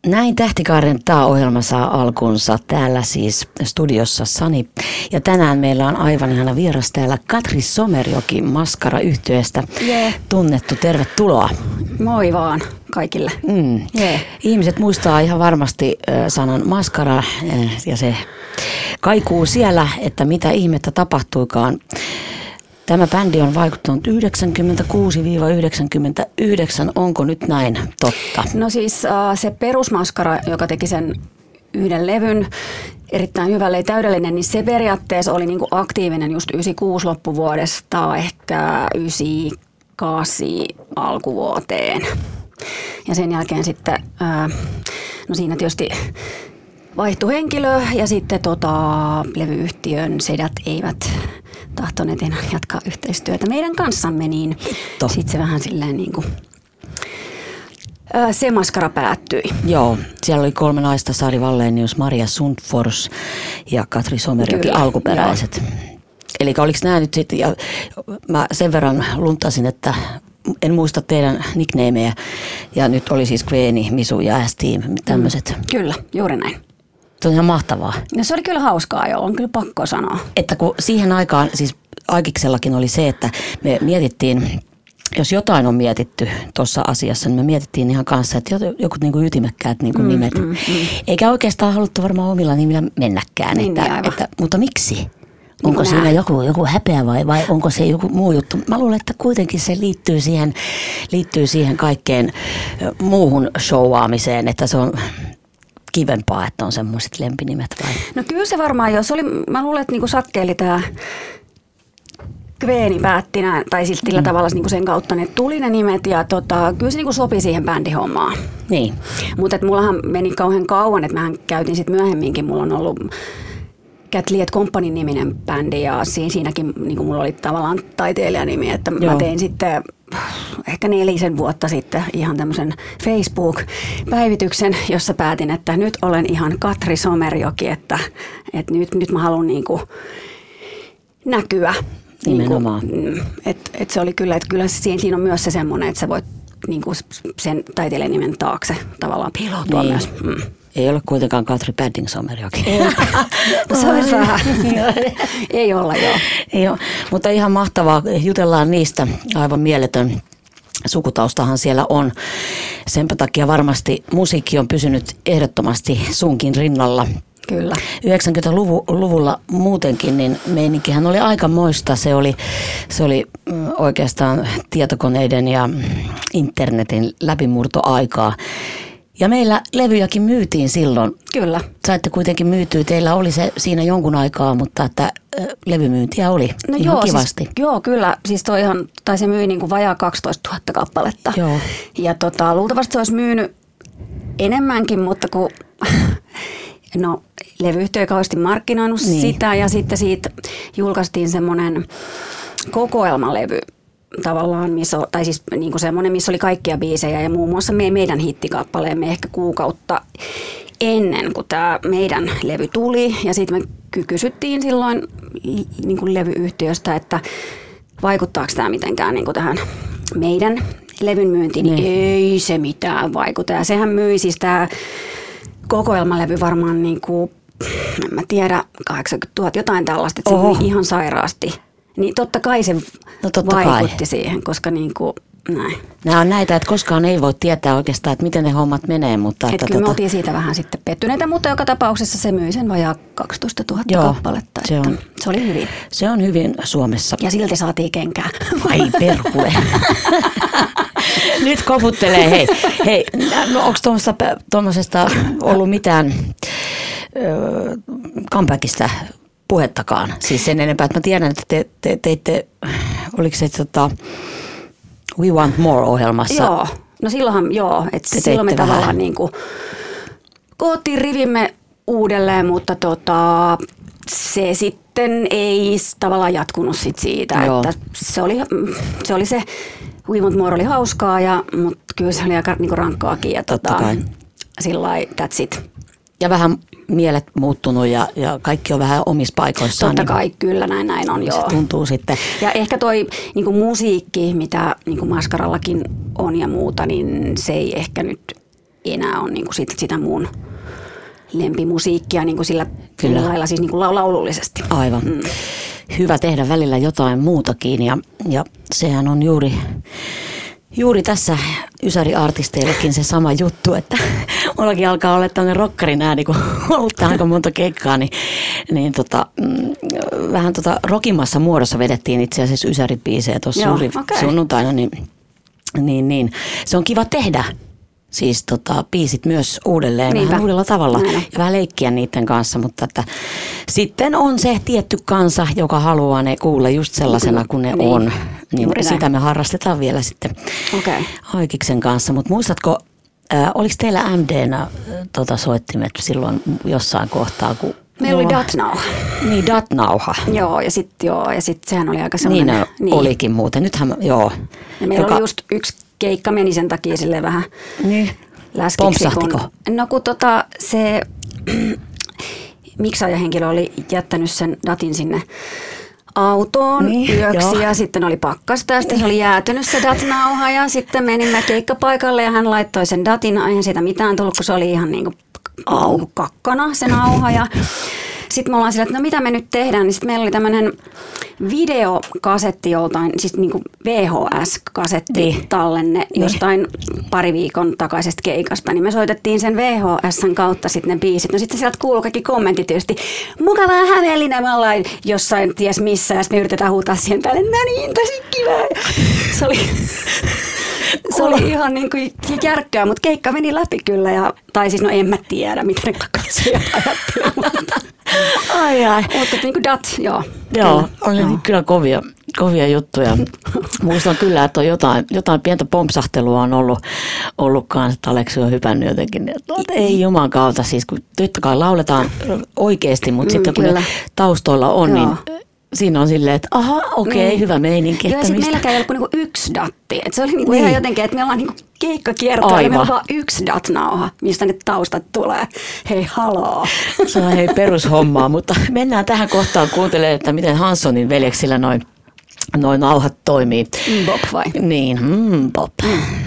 Näin Tähtikaaren ohjelma saa alkunsa. Täällä siis studiossa Sani. Ja tänään meillä on aivan ihana vieras täällä Katri Somerjoki Maskara-yhtyeestä. Tunnettu. Tervetuloa. Moi vaan kaikille. Ihmiset muistaa ihan varmasti sanan maskara ja se kaikuu siellä, että mitä ihmettä tapahtuikaan. Tämä bändi on vaikuttanut 96-99. Onko nyt näin totta? No siis se perusmaskara, joka teki sen yhden levyn, erittäin hyvälle ja täydellinen, niin se periaatteessa oli niinku aktiivinen just 96 loppuvuodesta, ehkä 98 alkuvuoteen. Ja sen jälkeen sitten, no siinä tietysti vaihtui henkilö ja sitten levyyhtiön sedät eivät tahtoneet enää jatkaa yhteistyötä meidän kanssamme, niin sitten se vähän silleen niin kuin, se maskara päättyi. Joo, siellä oli 3 naista, Sari Wallenius, Maria Sundfors ja Katri Somerjoki alkuperäiset. Eli oliko nämä nyt sitten, ja mä sen verran luntasin, että en muista teidän nicknameja, ja nyt oli siis Kveeni, Misu ja S-Team, tämmöiset. Kyllä, juuri näin. Se on ihan mahtavaa. No se oli kyllä hauskaa jo, on kyllä pakko sanoa. Että kun siihen aikaan, siis Aikiksellakin oli se, että me mietittiin, jos jotain on mietitty tuossa asiassa, niin me mietittiin ihan kanssa, että joku niin kuin ytimekkäät niin kuin nimet. Eikä oikeastaan haluttu varmaan omilla nimillä mennäkään. Niin, mutta miksi? Onko siinä joku häpeä vai onko se joku muu juttu? Mä luulen, että kuitenkin se liittyy siihen kaikkeen muuhun showaamiseen, että se on kivempaa, että on semmoiset lempinimet vai? No kyllä se varmaan, mä luulen, että niinku satkeili tämä Kveeni päätti tai sillä tavalla niinku sen kautta ne tuli ne nimet ja kyllä se niinku sopi siihen bändihommaan. Niin. Mutta mullahan meni kauhean kauan, että mähän käytin sitten myöhemminkin, mulla on ollut Cat Liet Companyn niminen bändi ja siinäkin niinku mulla oli tavallaan taiteilijanimi, että mä tein sitten ehkä 4 vuotta sitten ihan tämmöisen Facebook-päivityksen, jossa päätin, että nyt olen ihan Katri Somerjoki, että nyt mä haluan niinku näkyä. Nimenomaan. Että se oli kyllä, että kyllä siinä on myös se semmoinen, että sä voit niinku sen taiteilijanimen taakse tavallaan piiloutua myös. Ei ole kuitenkaan Katri Padding Somerjoki. Se olisi vähän. Ei olla, joo. Ei ole, mutta ihan mahtavaa. Jutellaan niistä. Aivan mieletön sukutaustahan siellä on. Senpä takia varmasti musiikki on pysynyt ehdottomasti sunkin rinnalla. Kyllä. 90-luvulla muutenkin, niin meininkihän oli aikamoista. Se oli oikeastaan tietokoneiden ja internetin läpimurtoaikaa. Ja meillä levyjäkin myytiin silloin. Kyllä. Saitte kuitenkin myytyä. Teillä oli se siinä jonkun aikaa, mutta että levymyyntiä oli ihan kivasti. Siis, joo, kyllä. Siis se myi niin kuin vajaa 12 000 kappaletta. Joo. Ja luultavasti se olisi myynyt enemmänkin, mutta kun levyyhtiö ei kauheasti markkinoinut sitä ja sitten siitä julkaistiin semmoinen kokoelmalevy tavallaan, tai siis niin kuin semmoinen, missä oli kaikkia biisejä ja muun muassa meidän hittikappaleemme ehkä kuukautta ennen kuin tämä meidän levy tuli. Ja sitten me kysyttiin silloin niin kuin levyyhtiöstä, että vaikuttaako tämä mitenkään niin kuin tähän meidän levyn myyntiin. Niin ei se mitään vaikuta. Ja sehän myi siis tämä kokoelmalevy varmaan niin kuin, en mä tiedä, 80 000 jotain tällaista, että se myi ihan sairaasti. Niin totta kai se vaikutti siihen, koska niin kuin näin. Nämä on näitä, että koskaan ei voi tietää oikeastaan, että miten ne hommat menee. Mutta kyllä me oltiin siitä vähän sitten pettyneitä, mutta joka tapauksessa se myi sen vajaa 12 000 kappaletta. Se oli hyvin. Se on hyvin Suomessa. Ja silti saatiin kenkää. Ai perkule. Nyt koputtelee. Hei, no onko tuommoisesta ollut mitään comebackista puhettakaan? Siis sen enempää, että mä tiedän, että te teitte, oliko se We Want More-ohjelmassa? Joo, no silloinhan että silloin me tavallaan niin kuin koottiin rivimme uudelleen, mutta se sitten ei tavallaan jatkunut siitä, että se oli se We Want More oli hauskaa, mutta kyllä se oli aika niinku rankkaakin ja sillai that's it. Ja vähän mielet muuttunut ja kaikki on vähän omissa paikoissaan. Totta kai, kyllä näin on, joo. Se tuntuu sitten. Ja ehkä toi niinku musiikki, mitä niinku maskarallakin on ja muuta, niin se ei ehkä nyt enää ole niin kuin sitä mun lempimusiikkia niin kuin sillä lailla siis niin kuin laulullisesti. Aivan. Hyvä tehdä välillä jotain muutakin ja sehän on juuri tässä Ysäri-artisteillekin se sama juttu, että mullakin alkaa olla tämmöinen rockarin ääni, kun on ollut aika monta keikkaa, niin vähän rockimassa muodossa vedettiin itse asiassa Ysäri-biisejä tuossa sunnuntaina, niin se on kiva tehdä. Siis biisit myös uudelleen, vähän uudella tavalla ja vähän leikkiä niiden kanssa, mutta että sitten on se tietty kansa, joka haluaa ne kuulla just sellaisena kuin ne on. Niin sitä me harrastetaan vielä sitten Aikiksen kanssa, mutta muistatko, oliko teillä MD:nä soittimet silloin jossain kohtaa, kun meillä oli DAT-nauha. Niin, DAT-nauha. Joo, ja sitten sehän oli aika semmoinen. Niin, olikin muuten. Nythän, joo. Ja meillä oli just yksi keikka meni sen takia silleen vähän läskiksi. Pompsahtiko? No kun se miksaajahenkilö oli jättänyt sen datin sinne autoon yöksi ja sitten oli pakkasta ja sitten se oli jäätynyt se dat-nauha ja sitten menimme keikkapaikalle ja hän laittoi sen datin, eihän siitä mitään tullut, kun se oli ihan niin kuin kakkana se nauha ja sitten me ollaan sillä, että no mitä me nyt tehdään, niin sitten meillä oli tämmöinen videokasetti joltain, siis niin kuin VHS-kasetti tallenne jostain pari viikon takaisesta keikasta, niin me soitettiin sen VHSn kautta sitten ne biisit. No sitten sieltä kuuluu kaikki kommentit tietysti, mukavaa Hämeenlinna, me ollaan jossain ties missä, ja sitten me yritetään huutaa siihen päälle, no niin, tosi kivää. Se oli ihan niin kuin järkkää, mutta keikka meni läpi kyllä, tai siis no en mä tiedä, mitä ne katsojat ajattelevat. Ai. Mutta niin kuin dat, joo. Joo, on kyllä kovia juttuja. Muistan kyllä, että on jotain pientä pompsahtelua on ollut kanssa, että Aleksi on hypännyt jotenkin. Ei juman kautta, siis kun totta kai lauletaan oikeasti, mutta sitten kun ne taustoilla on, niin siinä on silleen, että hyvä meininki. Joo, ja sitten meilläkään ei ollut niinku yksi datti. Et se oli niinku ihan jotenkin, että me ollaan niinku keikkakiertoilla ja meillä on vaan yksi dat-nauha, mistä ne taustat tulee. Hei, haloo. Se on perushommaa, mutta mennään tähän kohtaan kuuntelemaan, että miten Hanssonin veljeksillä noin nauhat toimii. Bop vai? Niin, bop.